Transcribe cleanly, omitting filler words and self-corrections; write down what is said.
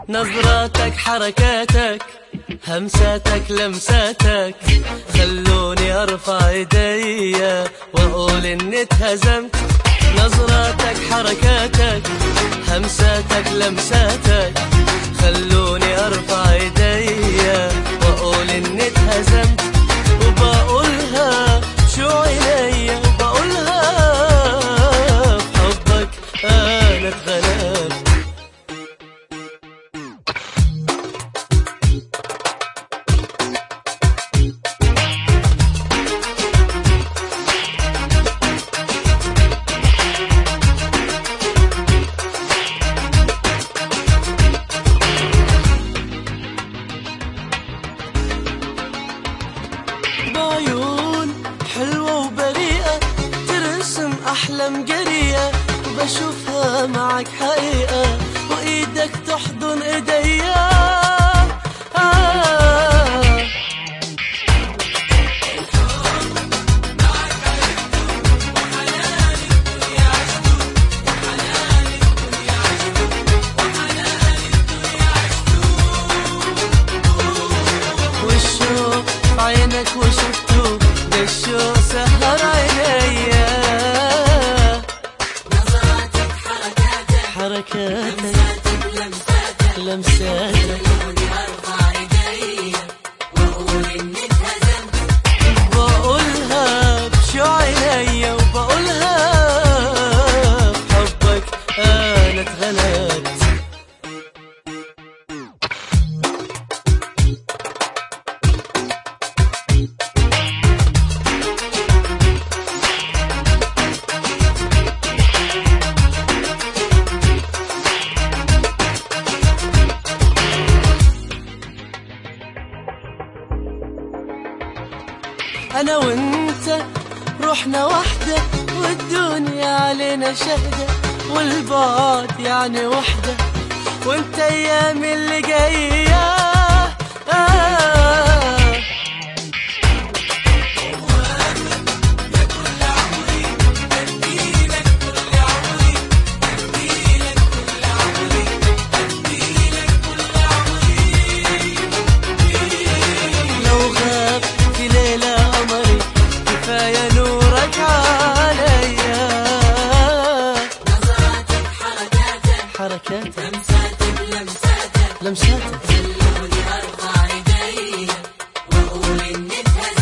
نظراتك حركاتك همساتك لمساتك خلوني ارفع ايديا واقول اني اتهزمت. نظراتك حركاتك همساتك لمساتك خلوني ارفع ايديا واقول اني اتهزمت. وبقولها شو عينيا وبقولها بحبك انا اتغلبت. بعيون حلوة وبريئة ترسم أحلام جريئة وبشوفها معك حقيقة وإيدك تحضن إيديا. والشوق عينك وشفته ده الشوق سهر عينيا. نظراتك حركاتك لمساتك خلوني ارفع ايديا واقول اني اتهزمت. بقولها بشو عينيا وبقولها بحبك انا اتغلبت. أنا وأنت روحنا وحدة والدنيا علينا شهدة والبعد يعني وحدة وأنت أيامي اللي جاية. حركاتك لمساتك خلوني ارفع ايديا واقول اني اتهزمت.